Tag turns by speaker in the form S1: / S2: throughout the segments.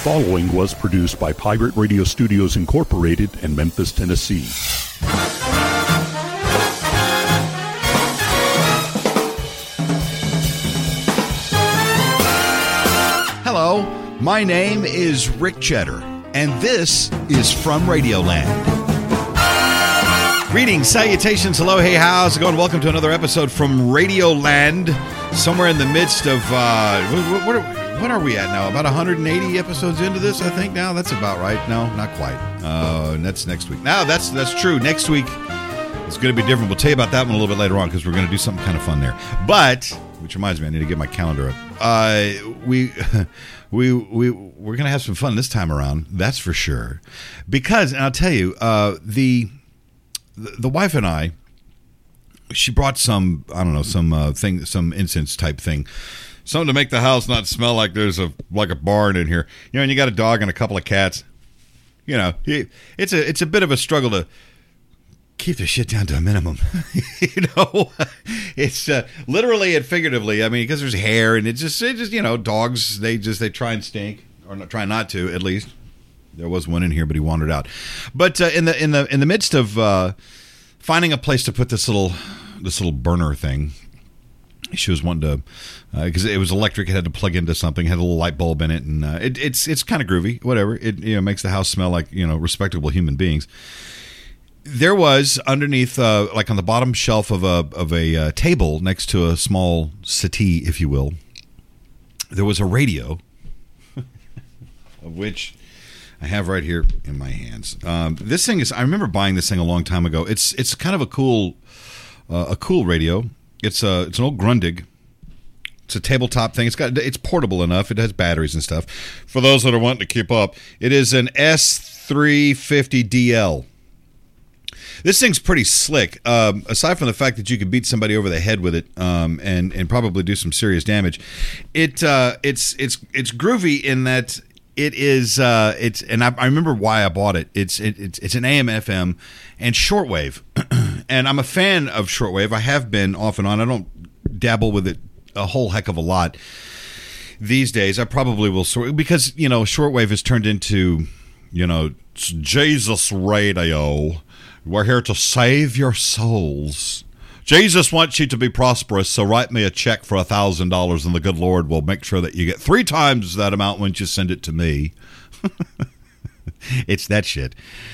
S1: following was produced by Pirate Radio Studios Incorporated in Memphis, Tennessee.
S2: Hello, my name is Rick Cheddar, and this is From Radioland. Greetings, salutations, hello, hey, how's it going? Welcome to another episode from Radioland, somewhere in the midst of, what are we at now? About 180 episodes into this, I think now? That's about right. No, not quite. That's next week. No, that's true. Next week it's going to be different. We'll tell you about that one a little bit later on because we're going to do something kind of fun there. But, which reminds me, I need to get my calendar up. We're going to have some fun this time around, that's for sure. Because, and I'll tell you, the wife and I, she brought some, I don't know, some incense type thing. Something to make the house not smell like there's a barn in here. You know, and you got a dog and a couple of cats. You know, it's a bit of a struggle to keep the shit down to a minimum. You know, it's literally and figuratively. I mean, because there's hair and it just you know, dogs they try and stink or try not to at least. There was one in here, but he wandered out. But in the midst of finding a place to put this little burner thing. She was wanting to, because it was electric, it had to plug into something, had a little light bulb in it, and it's kind of groovy, whatever. It makes the house smell like, you know, respectable human beings. There was underneath, like on the bottom shelf of a table next to a small settee, if you will, there was a radio, of which I have right here in my hands. This thing is, I remember buying this thing a long time ago. It's kind of a cool radio. It's an old Grundig. It's a tabletop thing. It's portable enough. It has batteries and stuff. For those that are wanting to keep up, it is an S350DL. This thing's pretty slick. Aside from the fact that you could beat somebody over the head with it, and probably do some serious damage, it's groovy in that it is. And I remember why I bought it. It's an AM, FM, and shortwave. And I'm a fan of shortwave. I have been off and on. I don't dabble with it a whole heck of a lot these days. I probably will, because, you know, shortwave has turned into, you know, Jesus radio. We're here to save your souls. Jesus wants you to be prosperous, so write me a check for $1,000 and the good Lord will make sure that you get 3 times that amount once you send it to me. It's that shit.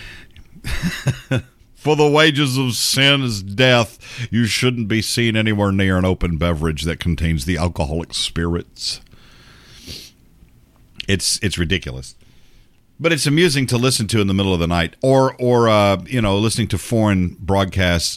S2: For the wages of sin is death. You shouldn't be seen anywhere near an open beverage that contains the alcoholic spirits. It's ridiculous. But it's amusing to listen to in the middle of the night. Or you know, listening to foreign broadcasts.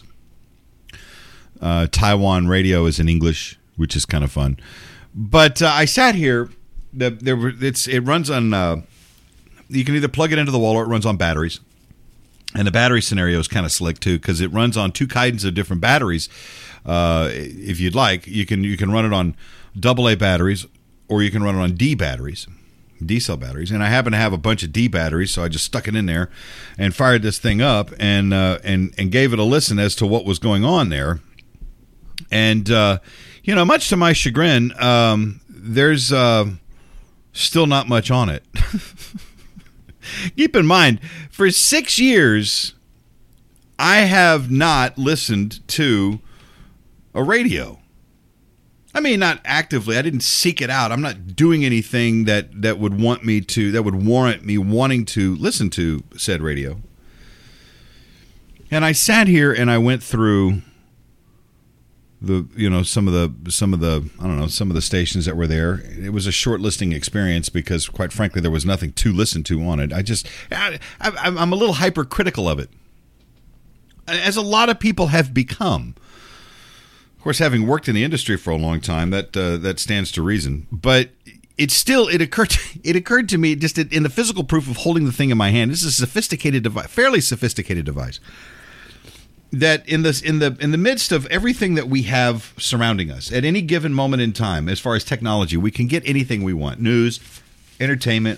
S2: Taiwan radio is in English, which is kind of fun. But I sat here. It runs on... you can either plug it into the wall or it runs on batteries. And the battery scenario is kind of slick too, because it runs on 2 kinds of different batteries. If you'd like, you can run it on AA batteries, or you can run it on D batteries, D cell batteries. And I happen to have a bunch of D batteries, so I just stuck it in there and fired this thing up and gave it a listen as to what was going on there. And you know, much to my chagrin, there's still not much on it. Keep in mind, for 6 years, I have not listened to a radio. I mean, not actively. I didn't seek it out. I'm not doing anything that would warrant me wanting to listen to said radio. And I sat here and I went through some of the stations that were there. It was a short listening experience because, quite frankly, there was nothing to listen to on it. I'm a little hypercritical of it, as a lot of people have become. Of course, having worked in the industry for a long time, that stands to reason. But it occurred to me just in the physical proof of holding the thing in my hand. This is a sophisticated device, fairly sophisticated device. That in the midst of everything that we have surrounding us at any given moment in time, as far as technology, we can get anything we want: news, entertainment,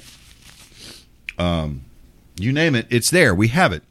S2: you name it, it's there. We have it,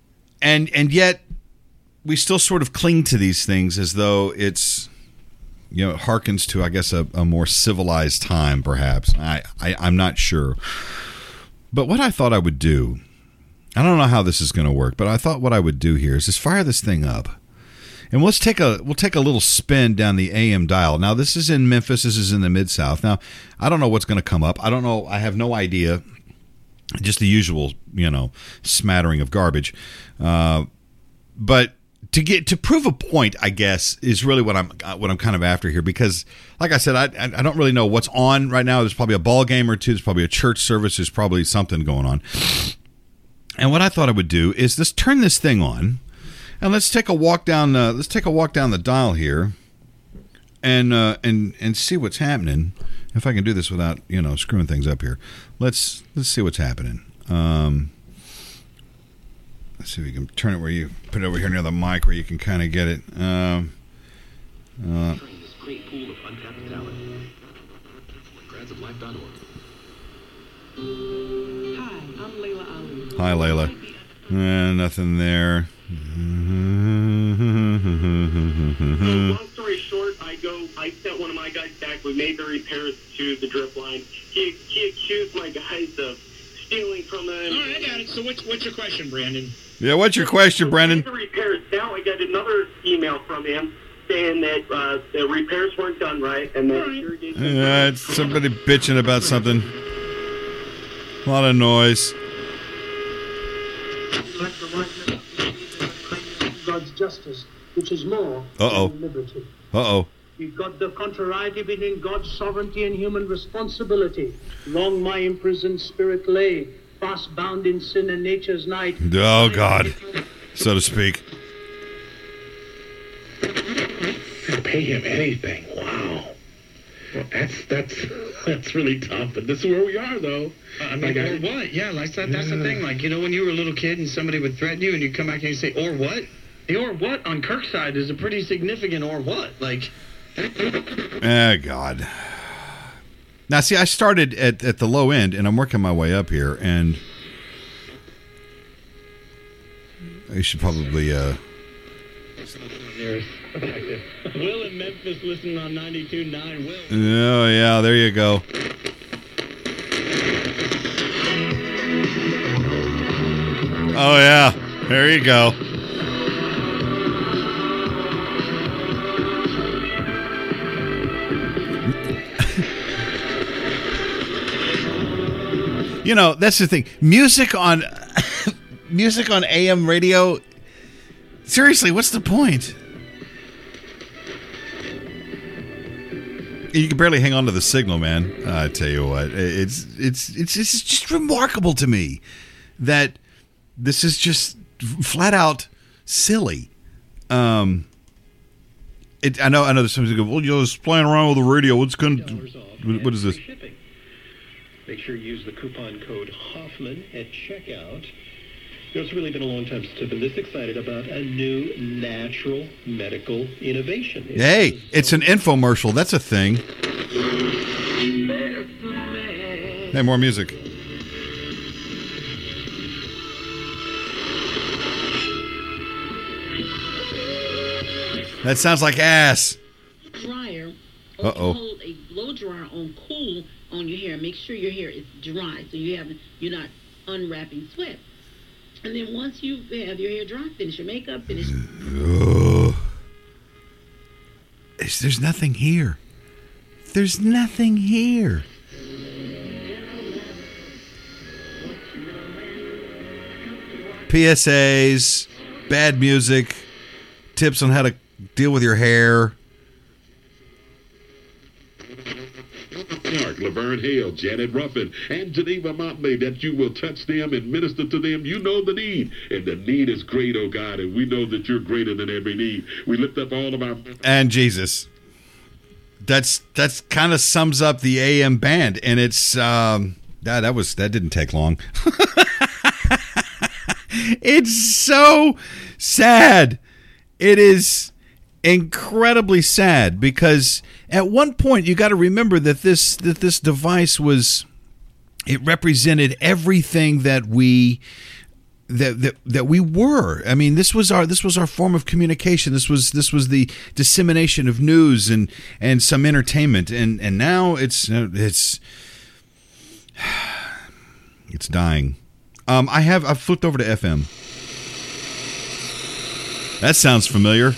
S2: and yet we still sort of cling to these things as though it's harkens to, I guess, a more civilized time, perhaps. I'm not sure. But what I thought I would do, I don't know how this is going to work, but I thought what I would do here is just fire this thing up. And we'll take a little spin down the AM dial. Now, this is in Memphis. This is in the Mid-South. Now, I don't know what's going to come up. I don't know. I have no idea. Just the usual, smattering of garbage. But to prove a point, I guess, is really what I'm kind of after here. Because, like I said, I don't really know what's on right now. There's probably a ball game or two. There's probably a church service. There's probably something going on. And what I thought I would do is just turn this thing on. And let's take a walk down. Let's take a walk down the dial here, and see what's happening. If I can do this without screwing things up here, let's see what's happening. Let's see if we can turn it where you put it over here near the mic where you can kind of get it.
S3: This great pool of untapped talent. Gradsoflife.org.
S4: Hi, I'm Layla Ali.
S2: Hi, Layla. Nothing there.
S5: Long story short, I sent one of my guys back. We made the repairs to the drip line. He accused my guys of stealing from them.
S6: All right, I got it. So what's your question, Brandon?
S2: Yeah, what's your question, Brendan?
S5: We made the repairs. Now I got another email from him saying that the repairs weren't done right, and that irrigation.
S2: It's somebody bitching about something. A lot of noise.
S4: God's justice, which is more than liberty. You've got the contrariety between God's sovereignty and human responsibility. Long my imprisoned spirit lay, fast bound in sin and nature's night.
S2: Oh, God, so to speak.
S6: Pay him anything. Wow. Well, that's really tough. But this is where we are, though.
S7: I mean, or what? Yeah, like that's the thing. Like, when you were a little kid and somebody would threaten you and you come back and you say, or what? The or what on Kirk's side is a pretty significant or what. Like,
S2: God. Now, see, I started at the low end and I'm working my way up here, and I should probably
S7: Will in Memphis listening on 92.9. Will.
S2: Oh, yeah, there you go. Oh, yeah, there you go. That's the thing. Music on AM radio. Seriously, what's the point? You can barely hang on to the signal, man. I tell you what, it's just remarkable to me that this is just flat out silly. I know. There's some people go, well, you're just playing around with the radio. What is this?
S3: Make sure you use the coupon code Hoffman at checkout. It's really been a long time since I've been this excited about a new natural medical innovation.
S2: Hey, it's an infomercial. That's a thing. Hey, more music. That sounds like ass.
S8: Dryer.
S2: Uh-oh.
S8: Hold a blow dryer on cool on your hair. Make sure your hair is dry so you're not unwrapping sweat. And then once you have your hair dry, finish your makeup, finish.
S2: There's nothing here. There's nothing here. PSAs, bad music, tips on how to deal with your hair.
S9: Laverne Hale, Janet Ruffin, and Geneva Motley, that you will touch them and minister to them. You know the need, and the need is great, oh God, and we know that you're greater than every need. We lift up all of our...
S2: And Jesus. That's kind of sums up the AM band, and it's that didn't take long. It's so sad. It is incredibly sad because at one point you got to remember that this device it represented everything that that we were. I mean, this was our form of communication. This was the dissemination of news and some entertainment. And now it's dying. I've flipped over to FM. That sounds familiar.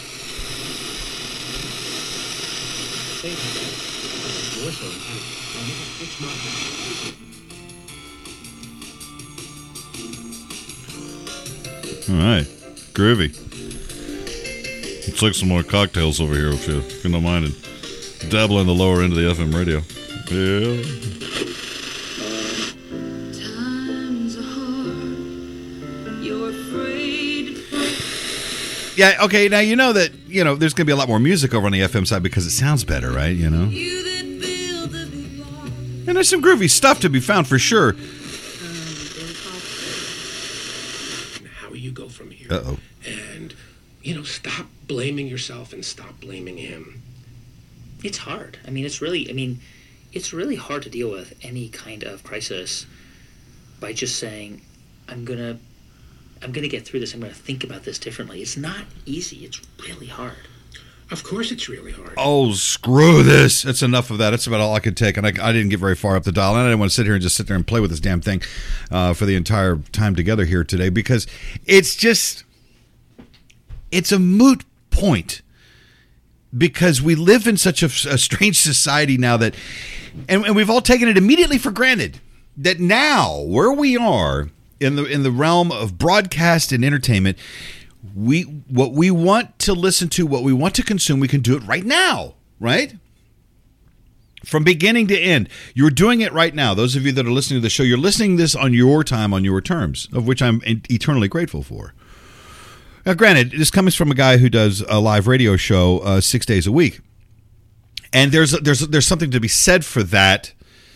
S2: All right, groovy. Let's take some more cocktails over here if you don't mind, and dabble in the lower end of the FM radio. Yeah. Times are hard. You're afraid. Yeah. Okay. Now you know that there's going to be a lot more music over on the FM side because it sounds better, right? And there's some groovy stuff to be found for sure.
S10: Go from here.
S2: Uh-oh.
S10: And stop blaming yourself and stop blaming him.
S11: It's hard. It's really hard to deal with any kind of crisis by just saying I'm gonna get through this. I'm gonna think about this differently. It's not easy. It's really hard.
S10: Of course it's really hard.
S2: Oh, screw this. That's enough of that. That's about all I could take. And I didn't get very far up the dial. And I didn't want to sit here and play with this damn thing for the entire time together here today because it's a moot point. Because we live in such a strange society now that, and we've all taken it immediately for granted, that now, where we are in the realm of broadcast and entertainment, what we want to listen to, what we want to consume, we can do it right now, right? From beginning to end. You're doing it right now. Those of you that are listening to the show, you're listening to this on your time, on your terms, of which I'm eternally grateful for. Now, granted, this comes from a guy who does a live radio show 6 days a week. And there's something to be said for that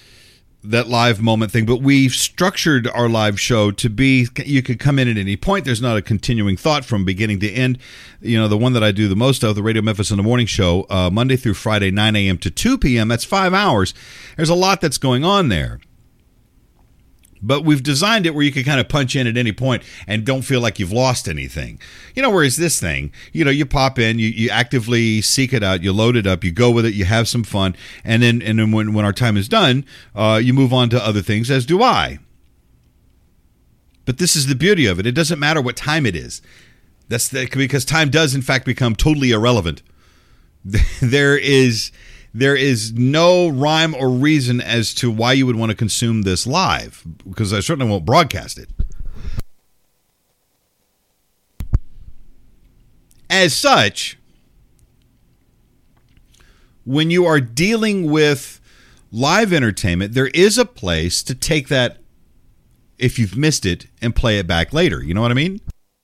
S2: live moment thing, but we've structured our live show to be, you could come in at any point. There's not a continuing thought from beginning to end. The one that I do the most of, the Radio Memphis in the Morning Show, Monday through Friday, 9 a.m. to 2 p.m., that's 5 hours. There's a lot that's going on there. But we've designed it where you can kind of punch in at any point and don't feel like you've lost anything. Whereas this thing, you pop in, you actively seek it out, you load it up, you go with it, you have some fun, and then when our time is done, you move on to other things, as do I. But this is the beauty of it. It doesn't matter what time it is. Because time does, in fact, become totally irrelevant. There is no rhyme or reason as to why you would want to consume this live, because I certainly won't broadcast it. As such, when you are dealing with live entertainment, there is a place to take that, if you've missed it, and play it back later. You know what I mean?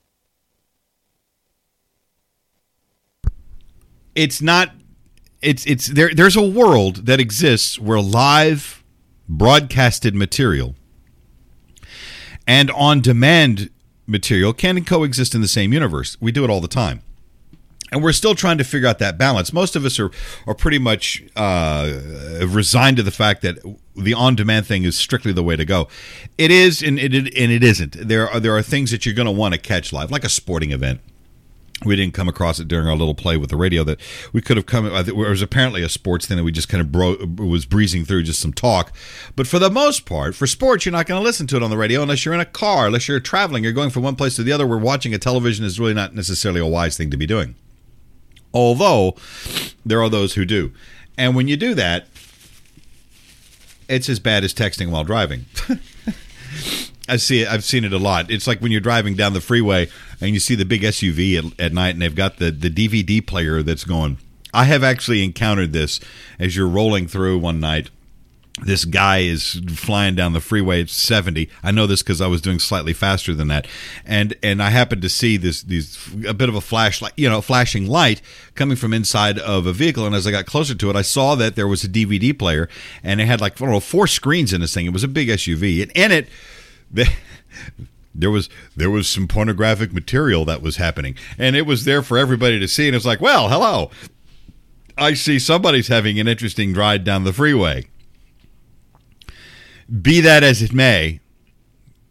S2: It's not... There's a world that exists where live broadcasted material and on-demand material can coexist in the same universe. We do it all the time. And we're still trying to figure out that balance. Most of us are pretty much resigned to the fact that the on-demand thing is strictly the way to go. It is, and it isn't. There are things that you're going to want to catch live, like a sporting event. We didn't come across it during our little play with the radio that we could have come. It was apparently a sports thing that we just kind of was breezing through, just some talk. But for the most part, for sports, you're not going to listen to it on the radio unless you're in a car, unless you're traveling, you're going from one place to the other, where watching a television is really not necessarily a wise thing to be doing. Although there are those who do. And when you do that, it's as bad as texting while driving. I've seen it a lot. It's like when you're driving down the freeway and you see the big SUV at night and they've got the DVD player that's going. I have actually encountered this as you're rolling through one night. This guy is flying down the freeway at 70. I know this because I was doing slightly faster than that. And I happened to see a bit of a flashing light coming from inside of a vehicle. And as I got closer to it, I saw that there was a DVD player and it had 4 screens in this thing. It was a big SUV. And in it, there was some pornographic material that was happening, and it was there for everybody to see. And it's like, well, hello, I see somebody's having an interesting ride down the freeway. Be that as it may,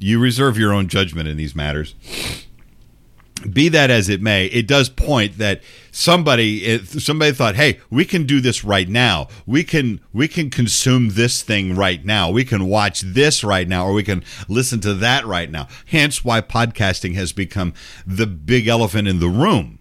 S2: You reserve your own judgment in these matters. Be that as it may, it does point that somebody thought, hey, we can do this right now. We can consume this thing right now. We can watch this right now, or we can listen to that right now. Hence why podcasting has become the big elephant in the room.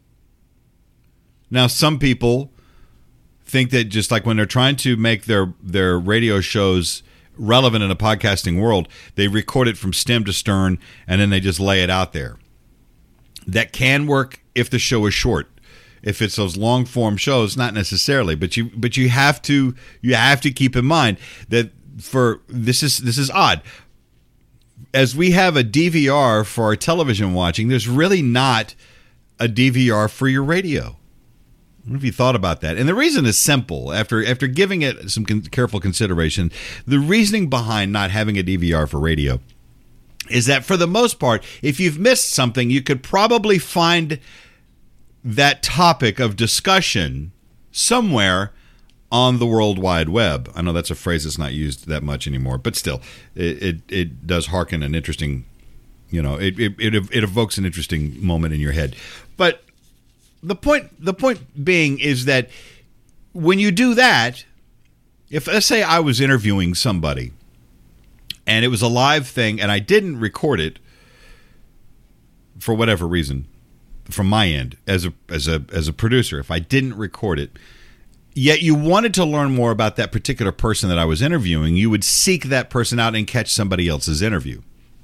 S2: Now, some people think that just like when they're trying to make their radio shows relevant in a podcasting world, they record it from stem to stern and then they just lay it out there. That can work if the show is short. If it's those long form shows, not necessarily, but you have to keep in mind that this is odd. As we have a DVR for our television watching, there's really not a DVR for your radio. I don't know if you thought about that. And the reason is simple. After giving it some careful consideration, the reasoning behind not having a DVR for radio is that for the most part, if you've missed something, you could probably find that topic of discussion somewhere on the World Wide Web. I know that's a phrase that's not used that much anymore, but still, it does harken an interesting, it evokes an interesting moment in your head. But the point being is that when you do that, if let's say I was interviewing somebody and it was a live thing and I didn't record it for whatever reason from my end as a producer, if I didn't record it, yet you wanted to learn more about that particular person that I was interviewing, you would seek that person out and catch somebody else's interview.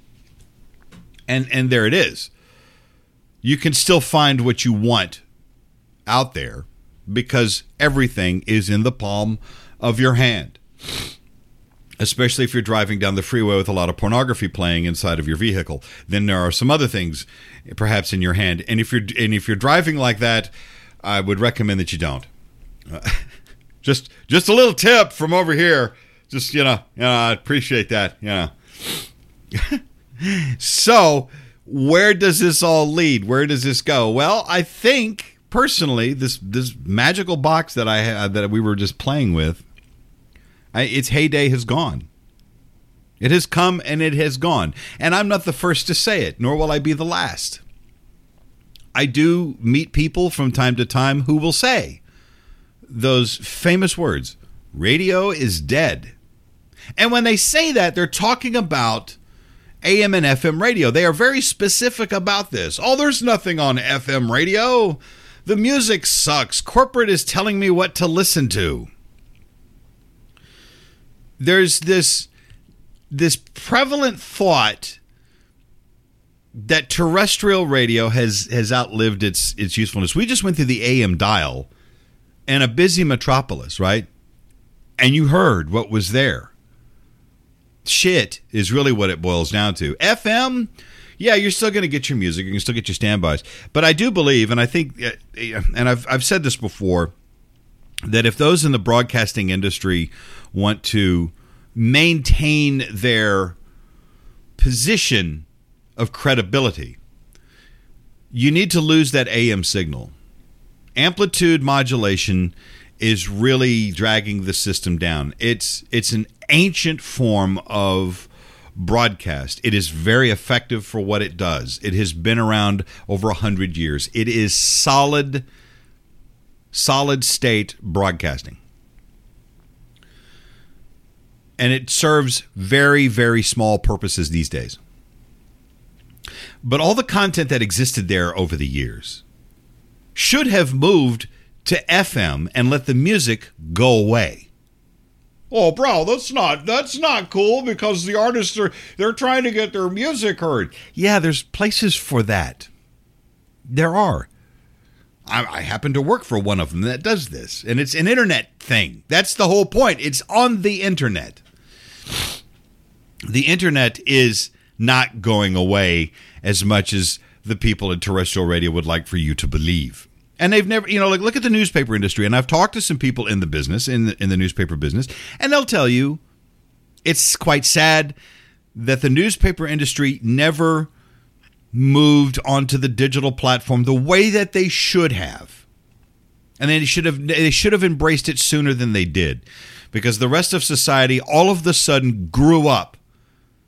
S2: And there it is. You can still find what you want out there because everything is in the palm of your hand. Especially if you're driving down the freeway with a lot of pornography playing inside of your vehicle, then there are some other things perhaps in your hand. And if you're driving like that, I would recommend that you don't. Just a little tip from over here. Just I appreciate that. So, where does this all lead? Where does this go? Well, I think personally, this magical box that I had that we were just playing with, its heyday has gone. It has come and it has gone. And I'm not the first to say it, nor will I be the last. I do meet people from time to time who will say those famous words, radio is dead. And when they say that, they're talking about AM and FM radio. They are very specific about this. Oh, there's nothing on FM radio. The music sucks. Corporate is telling me what to listen to. There's this prevalent thought that terrestrial radio has outlived its usefulness. We just went through the AM dial in a busy metropolis, right? And you heard what was there. Shit is really what it boils down to. FM, yeah, you're still going to get your music. You can still get your standbys. But I do believe, and I think, and I've said this before, that if those in the broadcasting industry want to maintain their position of credibility, you need to lose that AM signal. Amplitude modulation is really dragging the system down. It's an ancient form of broadcast. It is very effective for what it does. It has been around over 100 years. It is solid state broadcasting. And it serves very, very small purposes these days. But all the content that existed there over the years should have moved to FM and let the music go away. Oh, bro, that's not cool because the artists they're trying to get their music heard. Yeah, there's places for that. There are. I happen to work for one of them that does this, and it's an internet thing. That's the whole point. It's on the internet. The internet is not going away as much as the people in terrestrial radio would like for you to believe. And they've never, look at the newspaper industry. And I've talked to some people in the business, in the newspaper business, and they'll tell you it's quite sad that the newspaper industry never moved onto the digital platform the way that they should have. And they should have embraced it sooner than they did, because the rest of society all of the sudden grew up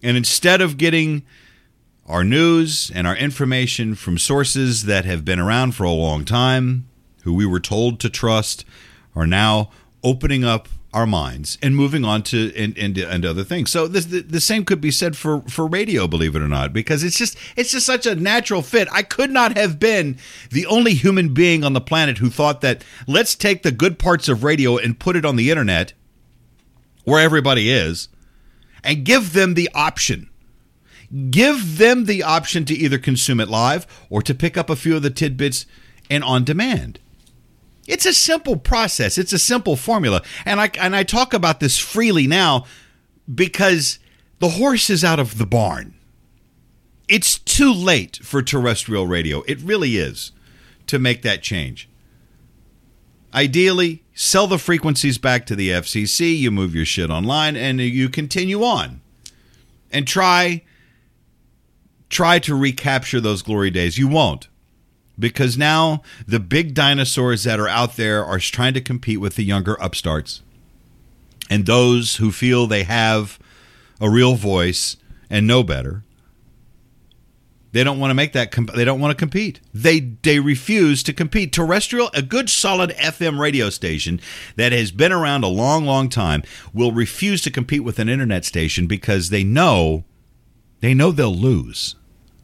S2: And instead of getting our news and our information from sources that have been around for a long time, who we were told to trust, are now opening up our minds and moving on to and other things. So the same could be said for radio, believe it or not, because it's just such a natural fit. I could not have been the only human being on the planet who thought that let's take the good parts of radio and put it on the internet where everybody is and give them the option. Give them the option to either consume it live or to pick up a few of the tidbits and on demand. It's a simple process. It's a simple formula. And I talk about this freely now because the horse is out of the barn. It's too late for terrestrial radio. It really is, to make that change. Ideally, sell the frequencies back to the FCC, you move your shit online, and you continue on. And try to recapture those glory days. You won't. Because now the big dinosaurs that are out there are trying to compete with the younger upstarts. And those who feel they have a real voice and know better, they don't want to make that. They don't want to compete. They refuse to compete. Terrestrial, a good solid FM radio station that has been around a long, long time, will refuse to compete with an internet station because they know they'll lose.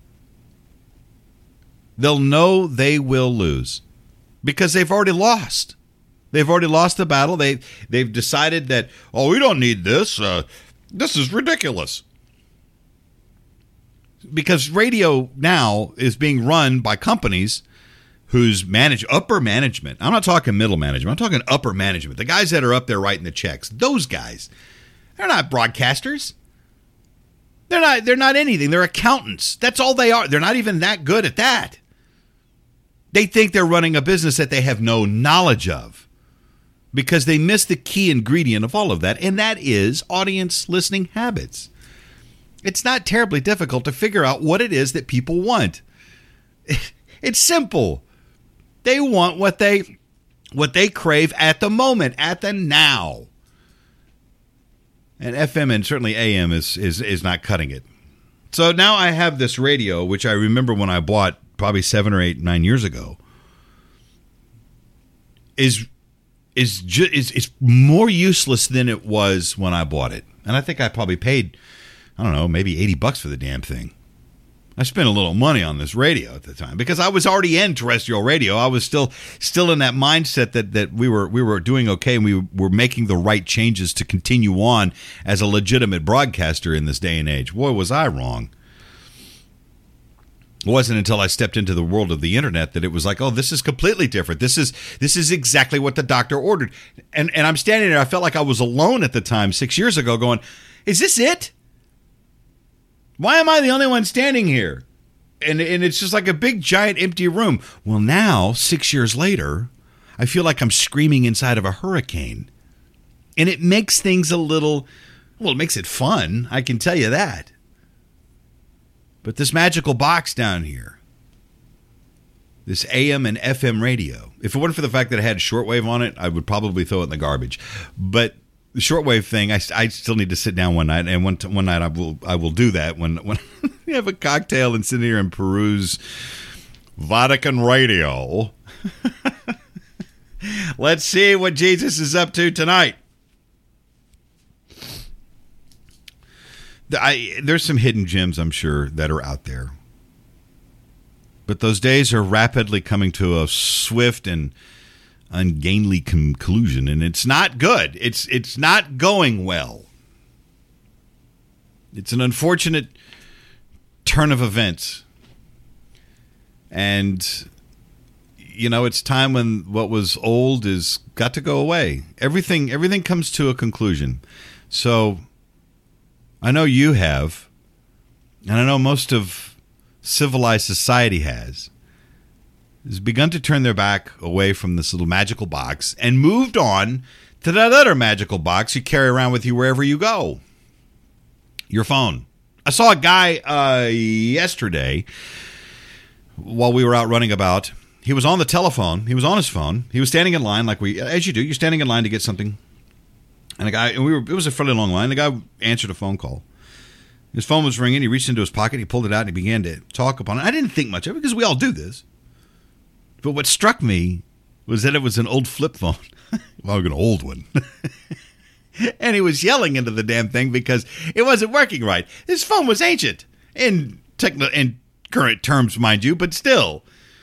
S2: They'll know they will lose because they've already lost. They've already lost the battle. They've decided that, we don't need this. This is ridiculous. Because radio now is being run by companies whose upper management. I'm not talking middle management. I'm talking upper management. The guys that are up there writing the checks. Those guys, they're not broadcasters. They're not anything. They're accountants. That's all they are. They're not even that good at that. They think they're running a business that they have no knowledge of because they miss the key ingredient of all of that, and that is audience listening habits. It's not terribly difficult to figure out what it is that people want. It's simple. They want what they crave at the moment, at the now. And FM and certainly AM is not cutting it. So now I have this radio, which I remember when I bought probably 7 or 8, 9 years ago, is more useless than it was when I bought it. And I think I probably paid, I don't know, maybe $80 for the damn thing. I spent a little money on this radio at the time because I was already in terrestrial radio. I was still in that mindset that we were doing okay and we were making the right changes to continue on as a legitimate broadcaster in this day and age. Boy, was I wrong. It wasn't until I stepped into the world of the internet that it was like, this is completely different. This is exactly what the doctor ordered. And I'm standing there. I felt like I was alone at the time 6 years ago going, is this it? Why am I the only one standing here? And it's just like a big, giant, empty room. Well, now, 6 years later, I feel like I'm screaming inside of a hurricane. And it makes things it makes it fun. I can tell you that. But this magical box down here, this AM and FM radio, if it wasn't for the fact that it had shortwave on it, I would probably throw it in the garbage. But the shortwave thing, I still need to sit down one night, and one night I will do that when we have a cocktail and sit here and peruse Vatican Radio. Let's see what Jesus is up to tonight. There's some hidden gems, I'm sure, that are out there. But those days are rapidly coming to a swift and ungainly conclusion, and it's not good. It's not going well. It's an unfortunate turn of events. And, it's time when what was old is got to go away. Everything comes to a conclusion. So I know you have, and I know most of civilized society has begun to turn their back away from this little magical box and moved on to that other magical box you carry around with you wherever you go. Your phone. I saw a guy yesterday while we were out running about. He was on the telephone. He was on his phone. He was standing in line as you do. You're standing in line to get something. And it was a fairly long line. The guy answered a phone call. His phone was ringing. He reached into his pocket. He pulled it out and he began to talk upon it. I didn't think much of it because we all do this. But what struck me was that it was an old flip phone. Well, an old one. And he was yelling into the damn thing because it wasn't working right. His phone was ancient in current terms, mind you, but still.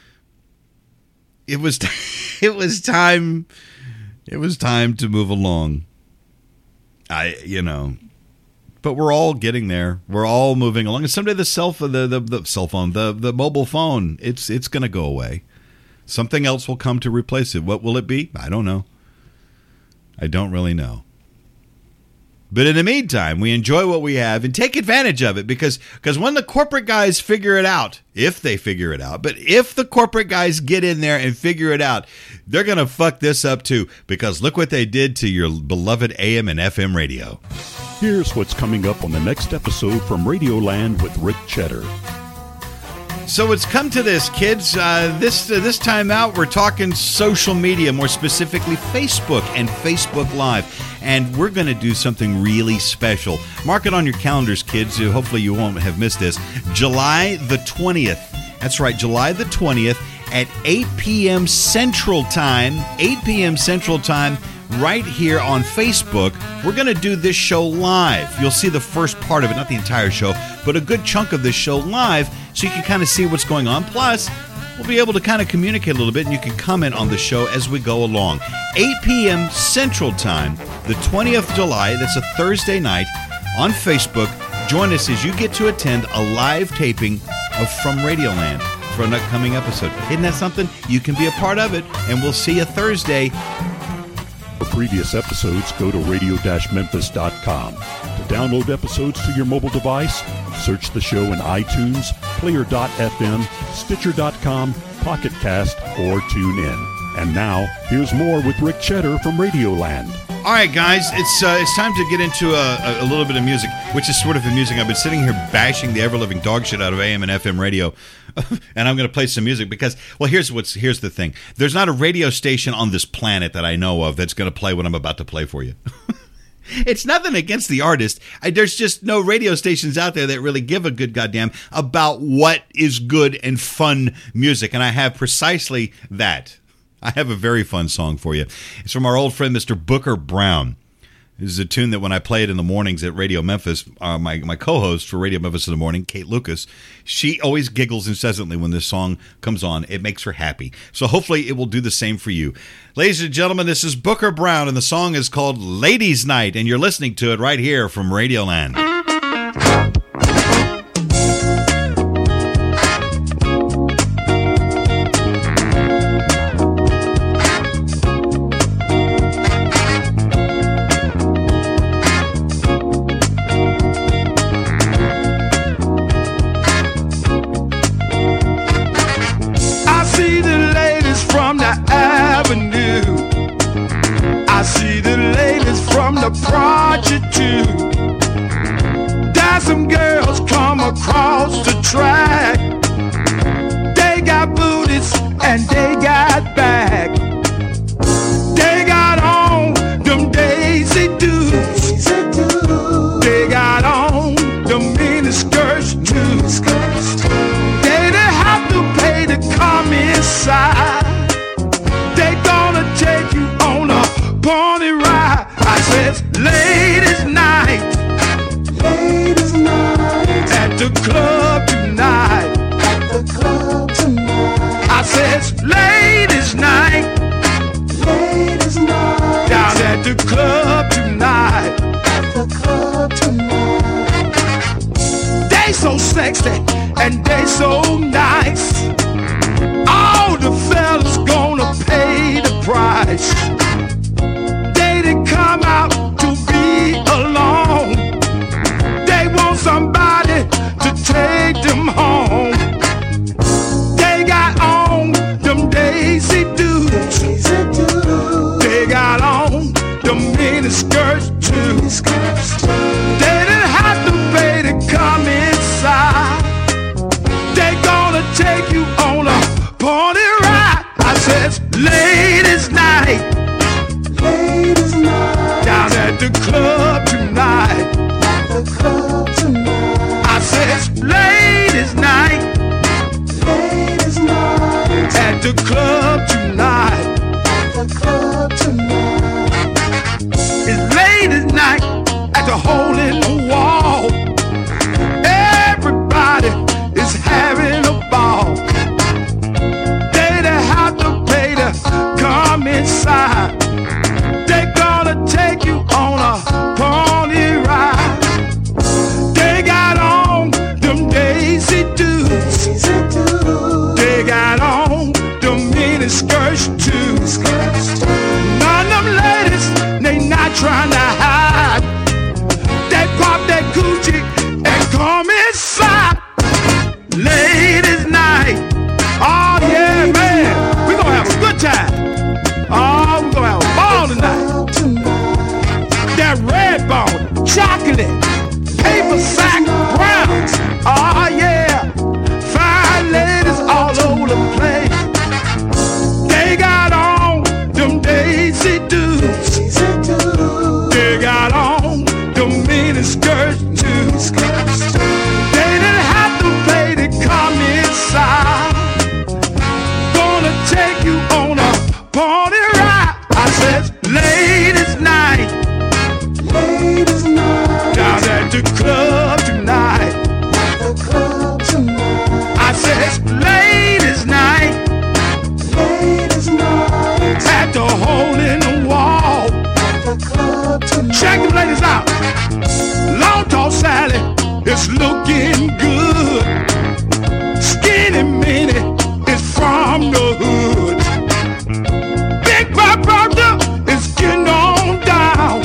S2: It was time to move along. But we're all getting there. We're all moving along. And someday the mobile phone, it's going to go away. Something else will come to replace it. What will it be? I don't know. I don't really know. But in the meantime, we enjoy what we have and take advantage of it because when the corporate guys figure it out, if they figure it out, but if the corporate guys get in there and figure it out, they're going to fuck this up too because look what they did to your beloved AM and FM radio.
S1: Here's what's coming up on the next episode from Radioland with Rick Cheddar.
S2: So it's come to this, kids. This time out, we're talking social media, more specifically Facebook and Facebook Live. And we're going to do something really special. Mark it on your calendars, kids. Hopefully you won't have missed this. July the 20th. That's right, July the 20th at 8 p.m. Central Time. 8 p.m. Central Time. Right here on Facebook, we're going to do this show live. You'll see the first part of it, not the entire show, but a good chunk of this show live so you can kind of see what's going on. Plus, we'll be able to kind of communicate a little bit and you can comment on the show as we go along. 8 p.m. Central Time, the 20th of July, that's a Thursday night on Facebook. Join us as you get to attend a live taping of From Radioland for an upcoming episode. Isn't that something? You can be a part of it, and we'll see you Thursday.
S1: For previous episodes, go to radio-memphis.com. To download episodes to your mobile device, search the show in iTunes, Player.fm, Stitcher.com, Pocket Cast, or tune in. And now, here's more with Rick Cheddar from Radioland.
S2: All right, guys, it's time to get into a little bit of music, which is sort of the music. I've been sitting here bashing the ever-living dog shit out of AM and FM radio, and I'm going to play some music because, well, here's the thing. There's not a radio station on this planet that I know of that's going to play what I'm about to play for you. It's nothing against the artist. There's just no radio stations out there that really give a good goddamn about what is good and fun music, and I have precisely that. I have a very fun song for you. It's from our old friend, Mr. Booker Brown. This is a tune that when I play it in the mornings at Radio Memphis, my co-host for Radio Memphis in the morning, Kate Lucas, she always giggles incessantly when this song comes on. It makes her happy. So hopefully it will do the same for you. Ladies and gentlemen, this is Booker Brown, and the song is called Ladies' Night, and you're listening to it right here from Radioland.
S12: Project 2. There's some girls come across the track. They got booties and they got back. They got on them Daisy Dukes. They got on them mini skirts too. They didn't have to pay to come inside. They gonna take you on a pony ride. I says, ladies' night, at the club tonight, I says, ladies' night, down at the club tonight, They so sexy and they so nice. All the fellas gonna pay the price. Come out to be alone. They want somebody to take them home. They got on them Daisy Dukes. They got on them mini skirts too. They didn't have to pay to come inside. They gonna take you on a party ride. I says, ladies' night. Down at the club tonight. on a pony ride. They got on them Daisy Dukes. They got on them mini skirts too. None of them ladies, they not trying to hide. They pop that Gucci and come inside. Ladies' night. Oh yeah, man, we gonna have a good time. Oh, we gonna have a ball tonight. That red bone, chocolate, paper sack browns. Oh yeah, fine ladies all over the place. They got on them Daisy Dukes. They got on them mini skirts too. They didn't have to pay to come inside. Gonna take you on a pony ride. I says, ladies' night. Ladies' night. Down at the club tonight. The club tonight. I says, ladies' night. Ladies' night. At the hole in the wall. The club tonight. Check them ladies out. Long tall Sally is looking good. Skinny Minnie is from the hood. Big Papa is getting on down.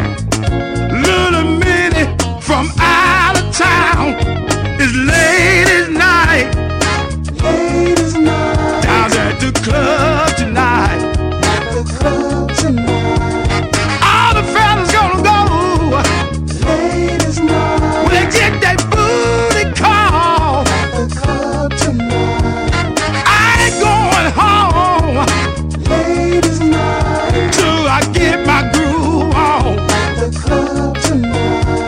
S12: Little Minnie from out of town. It's ladies' night. Ladies' night. Down at the club tonight. The club tonight. All the fellas gonna go. Ladies' night. When they get that booty call. The club tonight. I ain't going home. Ladies' night. Till I get my groove on. The club tonight.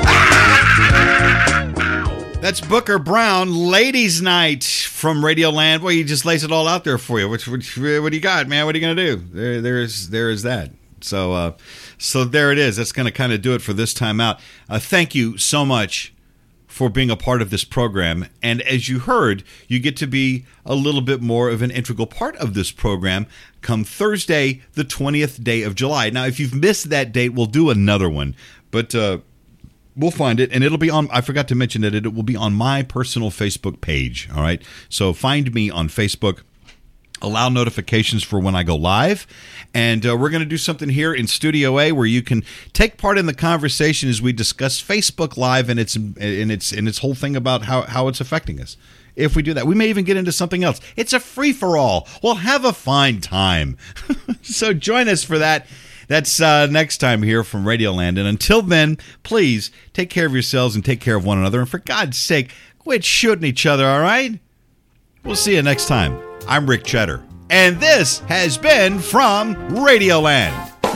S2: That's Booker Brown, Ladies' Night from Radioland. Well, he just lays it all out there for you. What do you got, man? What are you going to do? There is that. So there it is. That's going to kind of do it for this time out. Thank you so much for being a part of this program. And as you heard, you get to be a little bit more of an integral part of this program come Thursday, the 20th day of July. Now, if you've missed that date, we'll do another one. But we'll find it, and it'll be on, I forgot to mention that it will be on my personal Facebook page, all right? So find me on Facebook. Allow notifications for when I go live, and we're going to do something here in Studio A where you can take part in the conversation as we discuss Facebook Live and its whole thing about how it's affecting us. If we do that, we may even get into something else. It's a free-for-all. We'll have a fine time. So join us for that. That's next time here from Radioland. And until then, please take care of yourselves and take care of one another. And for God's sake, quit shooting each other, all right? We'll see you next time. I'm Rick Cheddar, and this has been from Radioland.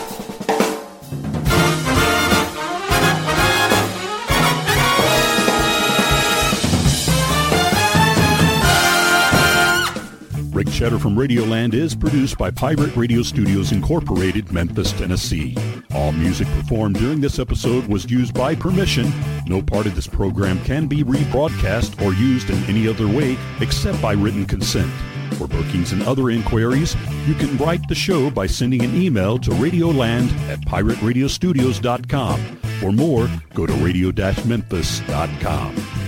S1: Rick Cheddar from Radioland is produced by Pirate Radio Studios Incorporated, Memphis, Tennessee. All music performed during this episode was used by permission. No part of this program can be rebroadcast or used in any other way except by written consent. For bookings and other inquiries, you can write the show by sending an email to radioland@pirateradiostudios.com. For more, go to radio-memphis.com.